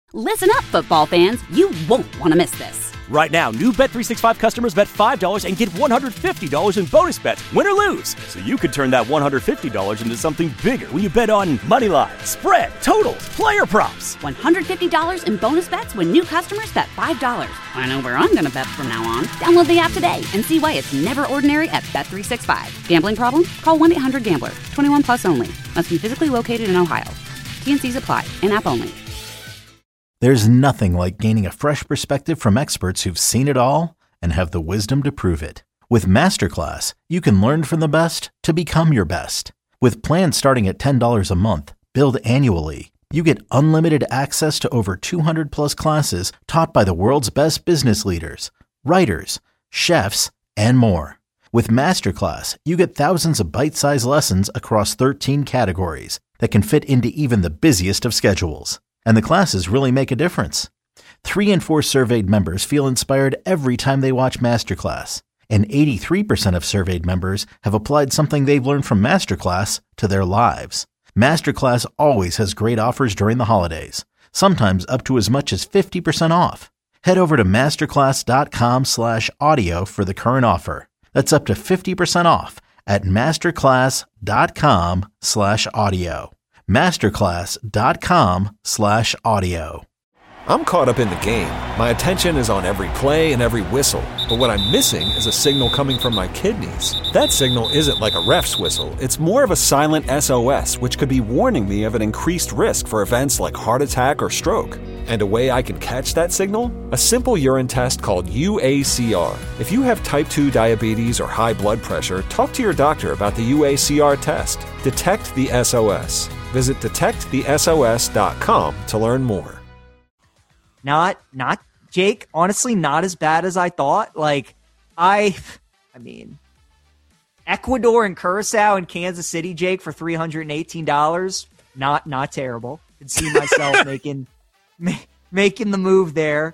Listen up, football fans. You won't want to miss this. Right now, new Bet365 customers bet $5 and get $150 in bonus bets, win or lose. So you could turn that $150 into something bigger when you bet on money line, spread, totals, player props. $150 in bonus bets when new customers bet $5. I know where I'm going to bet from now on. Download the app today and see why it's never ordinary at Bet365. Gambling problem? Call 1-800-GAMBLER. 21 plus only. Must be physically located in Ohio. T&Cs apply. In-app only. There's nothing like gaining a fresh perspective from experts who've seen it all and have the wisdom to prove it. With Masterclass, you can learn from the best to become your best. With plans starting at $10 a month, billed annually, you get unlimited access to over 200 plus classes taught by the world's best business leaders, writers, chefs, and more. With Masterclass, you get thousands of bite-sized lessons across 13 categories that can fit into even the busiest of schedules. And the classes really make a difference. 3 in 4 surveyed members feel inspired every time they watch Masterclass. And 83% of surveyed members have applied something they've learned from Masterclass to their lives. Masterclass always has great offers during the holidays, sometimes up to as much as 50% off. Head over to masterclass.com/audio for the current offer. That's up to 50% off at masterclass.com/audio. masterclass.com/audio. I'm caught up in the game. My attention is on every play and every whistle. But what I'm missing is a signal coming from my kidneys. That signal isn't like a ref's whistle. It's more of a silent SOS, which could be warning me of an increased risk for events like heart attack or stroke. And a way I can catch that signal? A simple urine test called UACR. If you have type 2 diabetes or high blood pressure, talk to your doctor about the UACR test. Detect the SOS. Visit detectthesos.com to learn more. Not Jake, honestly, not as bad as I thought. Like, I mean, Ecuador and Curacao and Kansas City, Jake, for $318. Not terrible. Could see myself making the move there.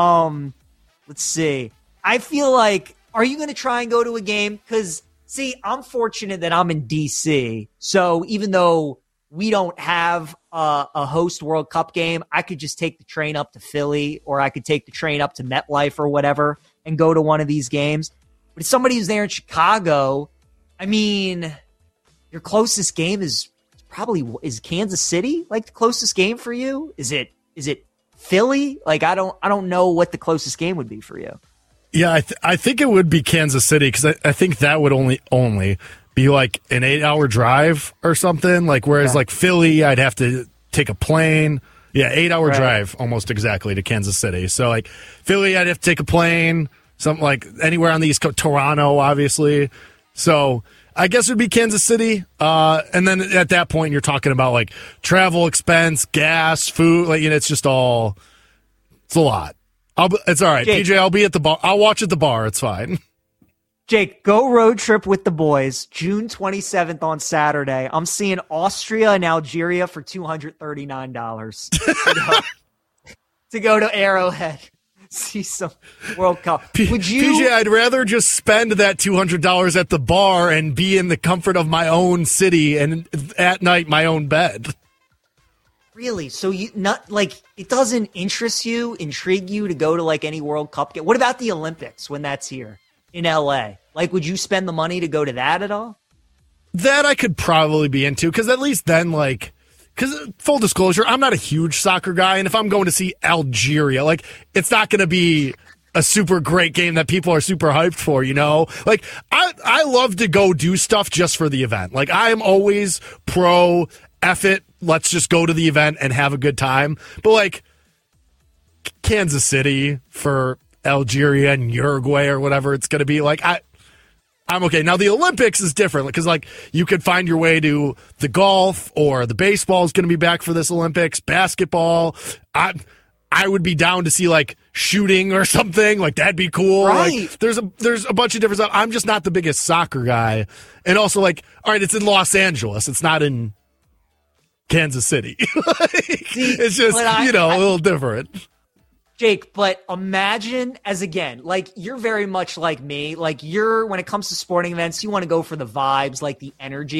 Let's see. I feel like, are you going to try and go to a game? Because, see, I'm fortunate that I'm in D.C., so even though we don't have a host World Cup game, I could just take the train up to Philly, or I could take the train up to MetLife or whatever and go to one of these games. But if somebody who's there in Chicago, I mean, your closest game is Kansas City, like the closest game for you? Is it Philly? Like, I don't know what the closest game would be for you. Yeah, I think it would be Kansas City, because I think that would only be like an 8-hour drive or something. Like, whereas like Philly, I'd have to take a plane. Yeah, 8-hour drive almost exactly to Kansas City. So like Philly, I'd have to take a plane, something like anywhere on the East Coast, Toronto, obviously. So I guess it would be Kansas City. And then at that point, you're talking about like travel expense, gas, food. Like, you know, it's just all, it's a lot. It's all right. Jake, PJ, I'll be at the bar. I'll watch at the bar. It's fine. Jake, go road trip with the boys, June 27th on Saturday. I'm seeing Austria and Algeria for $239 to go to Arrowhead, see some World Cup. Would you? PJ, I'd rather just spend that $200 at the bar and be in the comfort of my own city and at night my own bed. Really? So you not like, it doesn't intrigue you to go to like any World Cup game? What about the Olympics when that's here in LA? Like, would you spend the money to go to that at all? That I could probably be into, because at least then, like, because full disclosure, I'm not a huge soccer guy, and if I'm going to see Algeria, like, it's not going to be a super great game that people are super hyped for, you know? Like, I love to go do stuff just for the event. Like, I am always pro F it, let's just go to the event and have a good time. But, like, Kansas City for Algeria and Uruguay or whatever it's going to be, like, I'm okay. Now, the Olympics is different, because, like, you could find your way to the golf, or the baseball is going to be back for this Olympics, basketball. I would be down to see, like, shooting or something. Like, that'd be cool. Right. Like, there's a bunch of different stuff. I'm just not the biggest soccer guy. And also, like, all right, it's in Los Angeles. It's not in Kansas City. It's just, a little different. Jake, but imagine like, you're very much like me. Like, when it comes to sporting events, you want to go for the vibes, like the energy.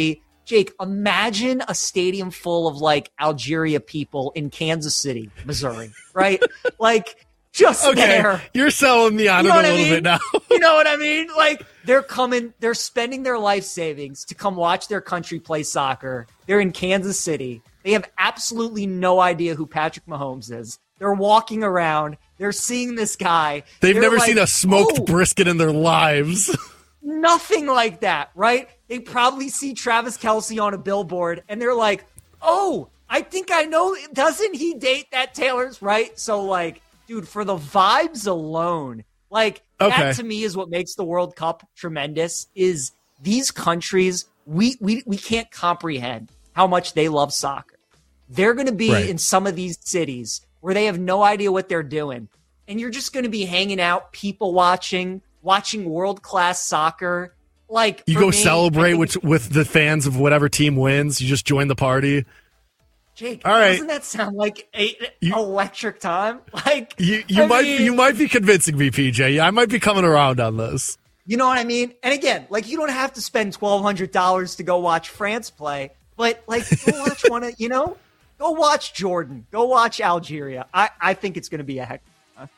Jake, imagine a stadium full of like Algeria people in Kansas City, Missouri, right? Like just there. You're selling me on it a little bit now. You know what I mean? Like they're spending their life savings to come watch their country play soccer. They're in Kansas City. They have absolutely no idea who Patrick Mahomes is. They're walking around. They're seeing this guy. They've never seen a smoked brisket in their lives. Nothing like that, right? They probably see Travis Kelce on a billboard, and they're like, oh, I think I know. Doesn't he date that Taylor's, right? So, like, dude, for the vibes alone, like, that to me is what makes the World Cup tremendous, is these countries, we can't comprehend how much they love soccer. They're going to be in some of these cities where they have no idea what they're doing. And you're just going to be hanging out, people watching world-class soccer. Like you go celebrate with the fans of whatever team wins. You just join the party. Jake, all right. Doesn't that sound like electric time? Like you might be convincing me, PJ. I might be coming around on this. You know what I mean? And again, like you don't have to spend $1,200 to go watch France play, but like go watch go watch Jordan, go watch Algeria. I think it's going to be a heck.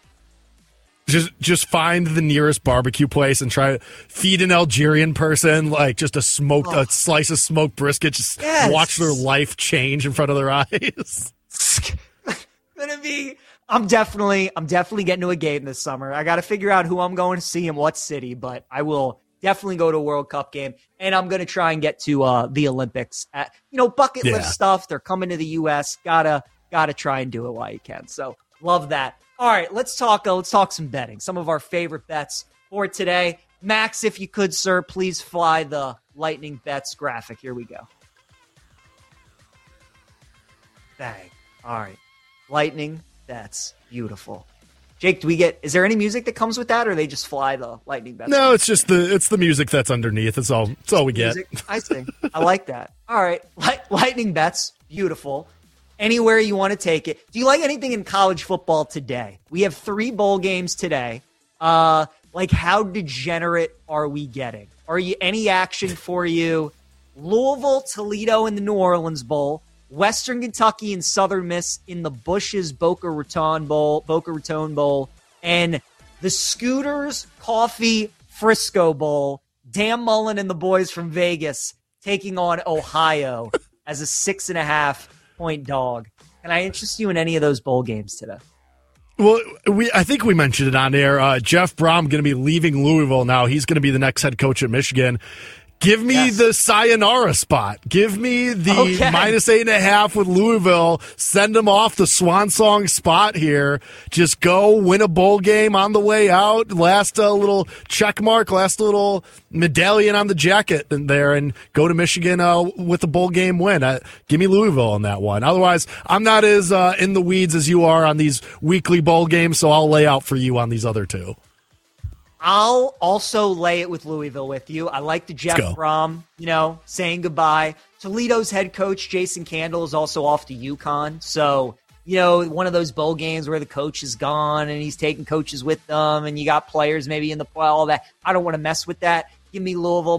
Just find the nearest barbecue place and try to feed an Algerian person like just a slice of smoked brisket. Just watch their life change in front of their eyes. I'm definitely getting to a game this summer. I got to figure out who I'm going to see in what city, but I will definitely go to a World Cup game, and I'm going to try and get to the Olympics. Bucket list stuff. They're coming to the U.S. Gotta try and do it while you can. So love that. All right, let's talk some betting. Some of our favorite bets for today. Max, if you could, sir, please fly the Lightning Bets graphic. Here we go. Bang. All right. Lightning Bets. Beautiful. Jake, is there any music that comes with that, or they just fly the Lightning Bets? No, it's just the music that's underneath. It's all we get. I see. I like that. All right. Lightning Bets. Beautiful. Anywhere you want to take it. Do you like anything in college football today? We have 3 bowl games today. Like how degenerate are we getting? Are you any action for you? Louisville, Toledo in the New Orleans Bowl, Western Kentucky and Southern Miss in the Bush's Boca Raton Bowl, and the Scooters Coffee Frisco Bowl. Dan Mullen and the boys from Vegas taking on Ohio as a 6.5-point dog. Can I interest you in any of those bowl games today? Well, I think we mentioned it on air. Jeff Brom going to be leaving Louisville now. He's going to be the next head coach at Michigan. Give me the sayonara spot. Give me the -8.5 with Louisville. Send them off the swan song spot here. Just go win a bowl game on the way out. Last little check mark, last little medallion on the jacket in there, and go to Michigan with a bowl game win. Give me Louisville on that one. Otherwise, I'm not as in the weeds as you are on these weekly bowl games, so I'll lay out for you on these other 2. I'll also lay it with Louisville with you. I like the Jeff Brom, saying goodbye. Toledo's head coach, Jason Candle, is also off to UConn. So, one of those bowl games where the coach is gone and he's taking coaches with them and you got players maybe in the play, all that. I don't want to mess with that. Give me Louisville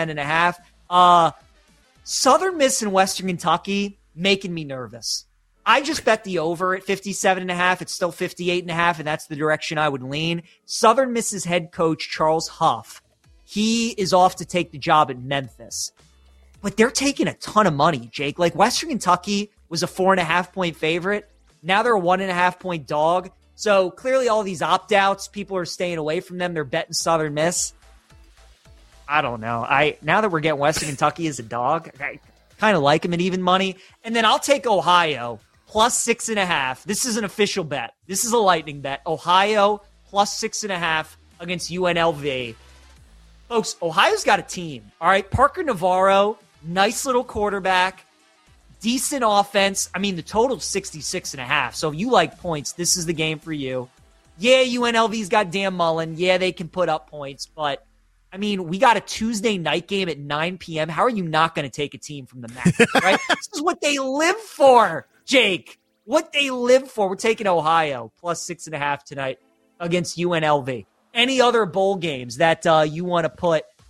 -10.5. Southern Miss and Western Kentucky making me nervous. I just bet the over at 57.5. It's still 58.5, and that's the direction I would lean. Southern Miss's head coach, Charles Huff, he is off to take the job at Memphis. But they're taking a ton of money, Jake. Like Western Kentucky was a 4.5-point favorite. Now they're a 1.5-point dog. So clearly all these opt-outs, people are staying away from them. They're betting Southern Miss. I don't know. Now that we're getting Western Kentucky as a dog, I kind of like them at even money. And then I'll take Ohio. +6.5. This is an official bet. This is a Lightning bet. Ohio +6.5 against UNLV. Folks, Ohio's got a team. All right. Parker Navarro, nice little quarterback, decent offense. I mean, the total's 66.5. So if you like points, this is the game for you. Yeah, UNLV's got Dan Mullen. Yeah, they can put up points. But, I mean, we got a Tuesday night game at 9 p.m. How are you not going to take a team from the MAC, right? This is what they live for. Jake, what they live for. We're taking Ohio +6.5 tonight against UNLV. Any other bowl games that you want to put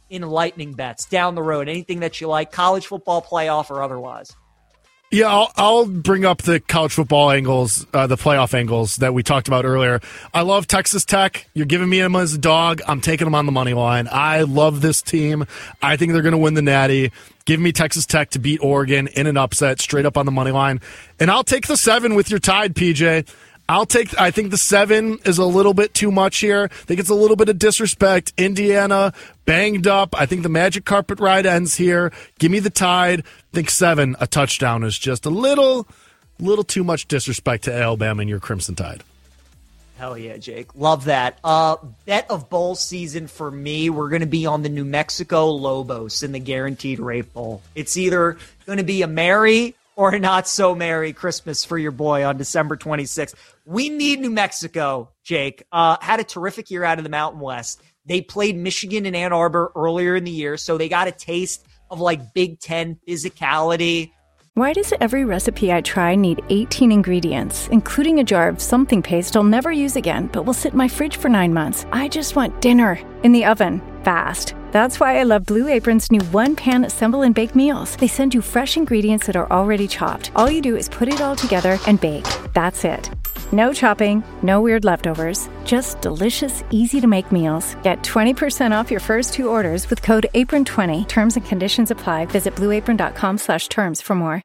in lightning bets down the road? Anything that you like, college football playoff or otherwise? Yeah, I'll bring up the college football angles, the playoff angles that we talked about earlier. I love Texas Tech. You're giving me them as a dog. I'm taking them on the money line. I love this team. I think they're going to win the Natty. Give me Texas Tech to beat Oregon in an upset, straight up on the money line. And I'll take the 7 with your Tide, PJ. I think the 7 is a little bit too much here. I think it's a little bit of disrespect. Indiana banged up. I think the magic carpet ride ends here. Give me the Tide. I think 7, a touchdown, is just a little too much disrespect to Alabama and your Crimson Tide. Hell yeah, Jake. Love that. Bet of bowl season for me, we're going to be on the New Mexico Lobos in the Guaranteed Rate Bowl. It's either going to be a merry or a not so merry Christmas for your boy on December 26th. We need New Mexico, Jake. Had a terrific year out of the Mountain West. They played Michigan and Ann Arbor earlier in the year, so they got a taste of like Big Ten physicality. Why does every recipe I try need 18 ingredients, including a jar of something paste I'll never use again, but will sit in my fridge for 9 months? I just want dinner in the oven, fast. That's why I love Blue Apron's new one-pan assemble and bake meals. They send you fresh ingredients that are already chopped. All you do is put it all together and bake. That's it. No chopping, no weird leftovers, just delicious, easy-to-make meals. Get 20% off your first 2 orders with code APRON20. Terms and conditions apply. Visit blueapron.com/terms for more.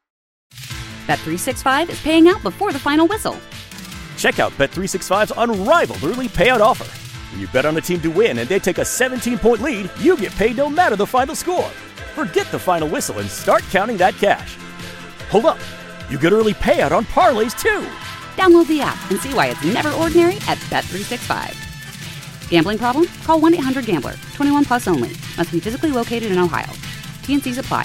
Bet365 is paying out before the final whistle. Check out Bet365's unrivaled early payout offer. When you bet on a team to win and they take a 17-point lead, you get paid no matter the final score. Forget the final whistle and start counting that cash. Hold up. You get early payout on parlays, too. Download the app and see why it's never ordinary at Bet365. Gambling problem? Call 1-800-GAMBLER. 21 plus only. Must be physically located in Ohio. T&Cs apply.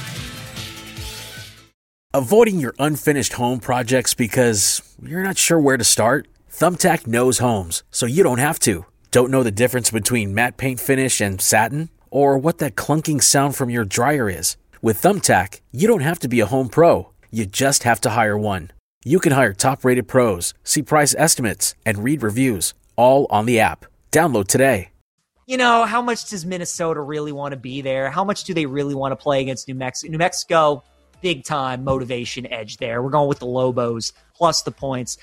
Avoiding your unfinished home projects because you're not sure where to start? Thumbtack knows homes, so you don't have to. Don't know the difference between matte paint finish and satin? Or what that clunking sound from your dryer is? With Thumbtack, you don't have to be a home pro. You just have to hire one. You can hire top-rated pros, see price estimates, and read reviews, all on the app. Download today. You know, how much does Minnesota really want to be there? How much do they really want to play against New Mexico? New Mexico, big-time motivation edge there. We're going with the Lobos plus the points.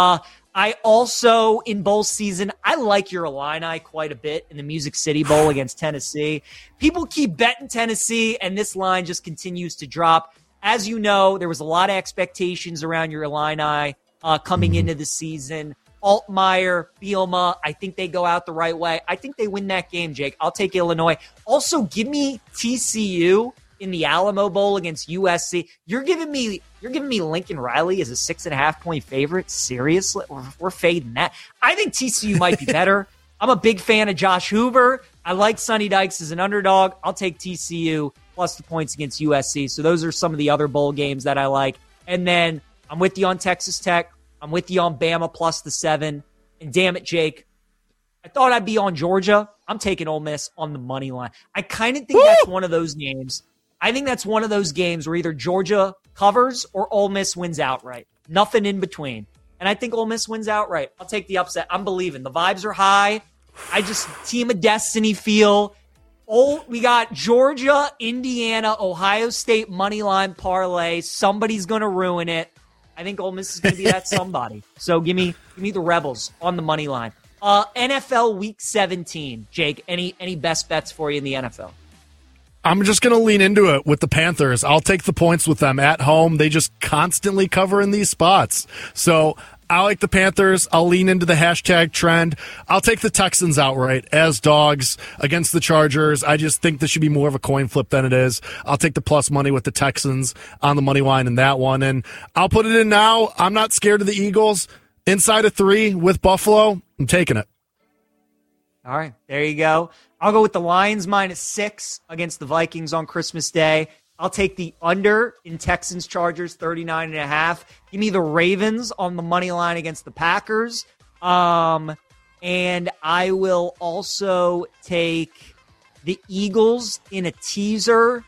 I also, in bowl season, I like your Illini quite a bit in the Music City Bowl against Tennessee. People keep betting Tennessee, and this line just continues to drop. As you know, there was a lot of expectations around your Illini coming into the season. Altmaier, Bielema, I think they go out the right way. I think they win that game, Jake. I'll take Illinois. Also, give me TCU in the Alamo Bowl against USC. You're giving me Lincoln Riley as a 6.5-point favorite? Seriously? We're fading that. I think TCU might be better. I'm a big fan of Josh Hoover. I like Sonny Dykes as an underdog. I'll take TCU plus the points against USC. So those are some of the other bowl games that I like. And then I'm with you on Texas Tech. I'm with you on Bama plus the 7. And damn it, Jake, I thought I'd be on Georgia. I'm taking Ole Miss on the money line. I kind of think that's one of those games. I think that's one of those games where either Georgia covers or Ole Miss wins outright. Nothing in between. And I think Ole Miss wins outright. I'll take the upset. I'm believing. The vibes are high. I just team of destiny feel. We got Georgia, Indiana, Ohio State money line parlay. Somebody's going to ruin it. I think Ole Miss is going to be that somebody. So give me the Rebels on the money line. NFL Week 17, Jake. Any best bets for you in the NFL? I'm just going to lean into it with the Panthers. I'll take the points with them at home. They just constantly cover in these spots. So I like the Panthers. I'll lean into the hashtag trend. I'll take the Texans outright as dogs against the Chargers. I just think this should be more of a coin flip than it is. I'll take the plus money with the Texans on the money line in that one. And I'll put it in now. I'm not scared of the Eagles. Inside of 3 with Buffalo, I'm taking it. All right, there you go. I'll go with the Lions -6 against the Vikings on Christmas Day. I'll take the under in Texans-Chargers 39.5. Give me the Ravens on the money line against the Packers. And I will also take the Eagles in a teaser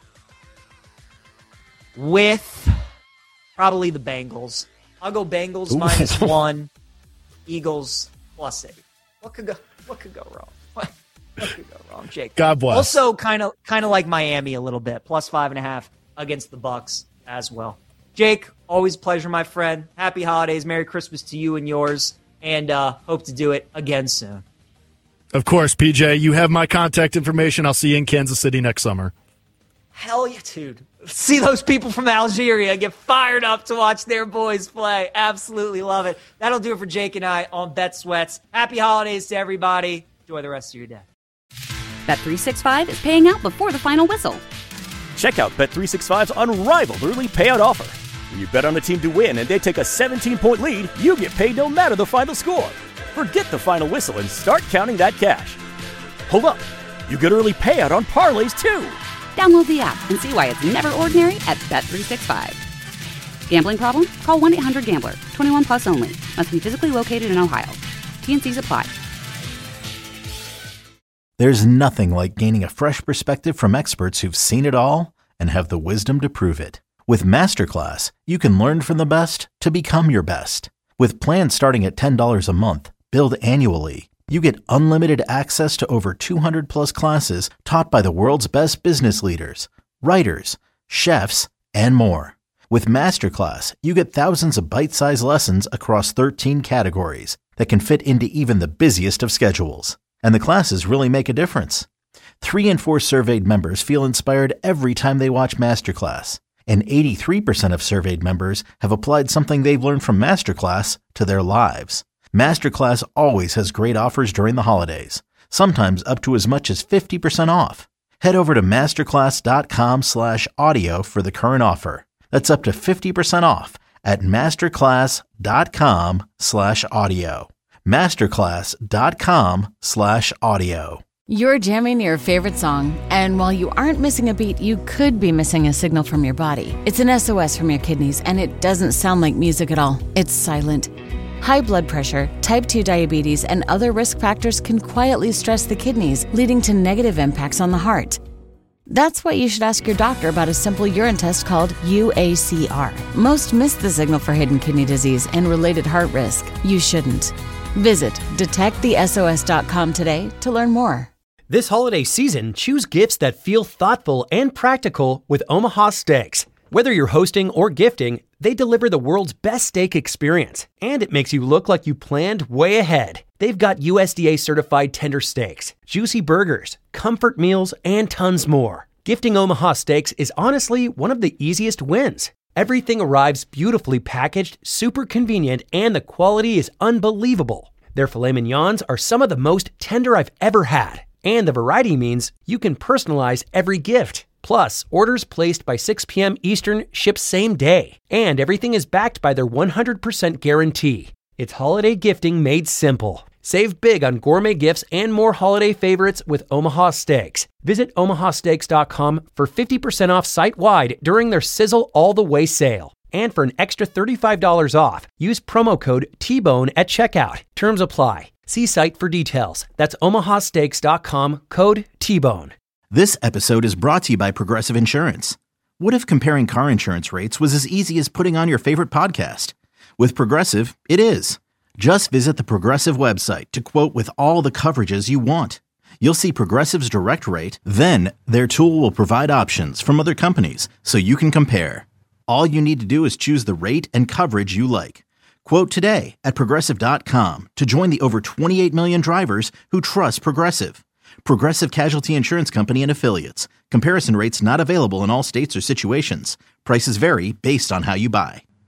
with probably the Bengals. I'll go Bengals -1, Eagles +8. What could go wrong? What could go wrong, Jake? God bless. Also, kind of like Miami a little bit, plus 5.5 against the Bucks as well. Jake, always a pleasure, my friend. Happy holidays, Merry Christmas to you and yours, and hope to do it again soon. Of course, PJ, you have my contact information. I'll see you in Kansas City next summer. Hell yeah, dude. See those people from Algeria get fired up to watch their boys play. Absolutely love it. That'll do it for Jake and I on Bet Sweats. Happy holidays to everybody. Enjoy the rest of your day. Bet365 is paying out before the final whistle. Check out Bet365's unrivaled early payout offer. When you bet on a team to win and they take a 17-point lead, you get paid no matter the final score. Forget the final whistle and start counting that cash. Hold up. You get early payout on parlays, too. Download the app and see why it's never ordinary at Bet365. Gambling problem? Call 1-800-GAMBLER. 21 plus only. Must be physically located in Ohio. T&Cs apply. There's nothing like gaining a fresh perspective from experts who've seen it all and have the wisdom to prove it. With Masterclass, you can learn from the best to become your best. With plans starting at $10 a month, billed annually, you get unlimited access to over 200 plus classes taught by the world's best business leaders, writers, chefs, and more. With Masterclass, you get thousands of bite-sized lessons across 13 categories that can fit into even the busiest of schedules. And the classes really make a difference. 3 in 4 surveyed members feel inspired every time they watch Masterclass. And 83% of surveyed members have applied something they've learned from Masterclass to their lives. Masterclass always has great offers during the holidays, sometimes up to as much as 50% off. Head over to masterclass.com/audio for the current offer. That's up to 50% off at masterclass.com/audio. masterclass.com/audio. You're jamming your favorite song, and while you aren't missing a beat, you could be missing a signal from your body. It's an SOS from your kidneys, and it doesn't sound like music at all. It's silent. High blood pressure, type 2 diabetes, and other risk factors can quietly stress the kidneys, leading to negative impacts on the heart. That's why you should ask your doctor about a simple urine test called UACR. Most miss the signal for hidden kidney disease and related heart risk. You shouldn't. Visit detectthesos.com today to learn more. This holiday season, choose gifts that feel thoughtful and practical with Omaha Steaks. Whether you're hosting or gifting, they deliver the world's best steak experience, and it makes you look like you planned way ahead. They've got USDA certified tender steaks, juicy burgers, comfort meals, and tons more. Gifting Omaha Steaks is honestly one of the easiest wins. Everything arrives beautifully packaged, super convenient, and the quality is unbelievable. Their filet mignons are some of the most tender I've ever had, and the variety means you can personalize every gift. Plus, orders placed by 6 p.m. Eastern ship same day, and everything is backed by their 100% guarantee. It's holiday gifting made simple. Save big on gourmet gifts and more holiday favorites with Omaha Steaks. Visit omahasteaks.com for 50% off site-wide during their Sizzle All the Way sale. And for an extra $35 off, use promo code TBONE at checkout. Terms apply. See site for details. That's omahasteaks.com, code TBONE. This episode is brought to you by Progressive Insurance. What if comparing car insurance rates was as easy as putting on your favorite podcast? With Progressive, it is. Just visit the Progressive website to quote with all the coverages you want. You'll see Progressive's direct rate, then their tool will provide options from other companies so you can compare. All you need to do is choose the rate and coverage you like. Quote today at Progressive.com to join the over 28 million drivers who trust Progressive. Progressive Casualty Insurance Company and Affiliates. Comparison rates not available in all states or situations. Prices vary based on how you buy.